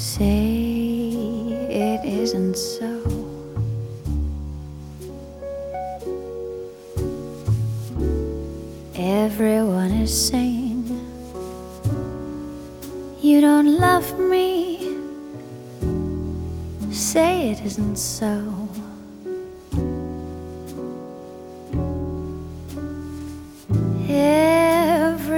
Say it isn't so. Everyone is saying you don't love me. Say it isn't so.